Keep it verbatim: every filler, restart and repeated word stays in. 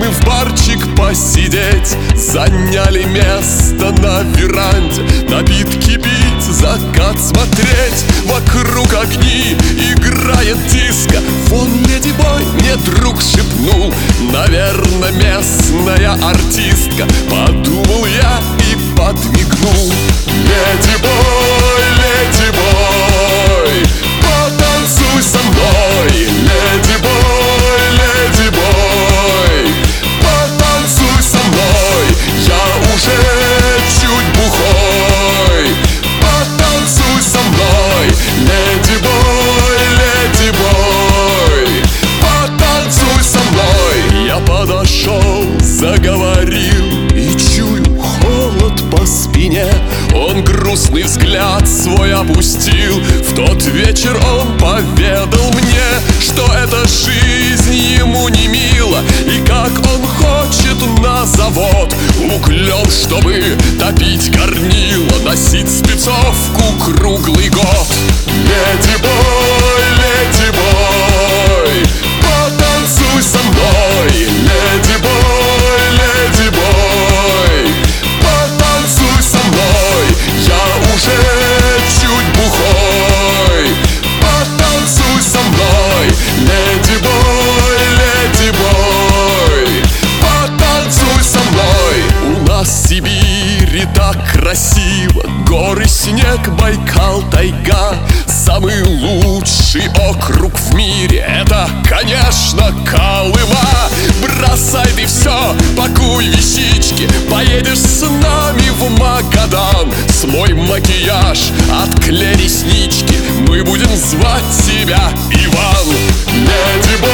мы в барчик посидеть, заняли место на веранде. Напитки пить, закат смотреть, вокруг огни, играет диско. Вон леди-бой мне друг шепнул, наверно, местная артистка. Подумал я и подмигнул. Леди-бой, леди-бой, потанцуй со мной. Леди-бой, леди-бой, потанцуй со мной. Я уже чуть бухой, потанцуй со мной. Леди-бой, леди-бой, потанцуй со мной. Я подошел, заговорил и чую холод по спине. Он грустный взгляд свой опустил. В тот вечер он поведал мне, что эта жизнь ему не мила, и как он хочет на завод углем, чтобы топить горнило, носить спецовку круглый год. Леди-бой, леди-бой, потанцуй со мной. Леди-бой, леди-бой, потанцуй со мной. Я уже чуть бухой, потанцуй со мной. Леди-бой, леди-бой, потанцуй со мной. У нас в Сибири так красиво, горы, снег, Байкал, тайга. Самый лучший округ в мире — это, конечно, Колыма. Бросай ты все, пакуй вещички, поедешь с нами в Магадан. Смой макияж, отклей реснички, мы будем звать тебя Иван. Леди-бой,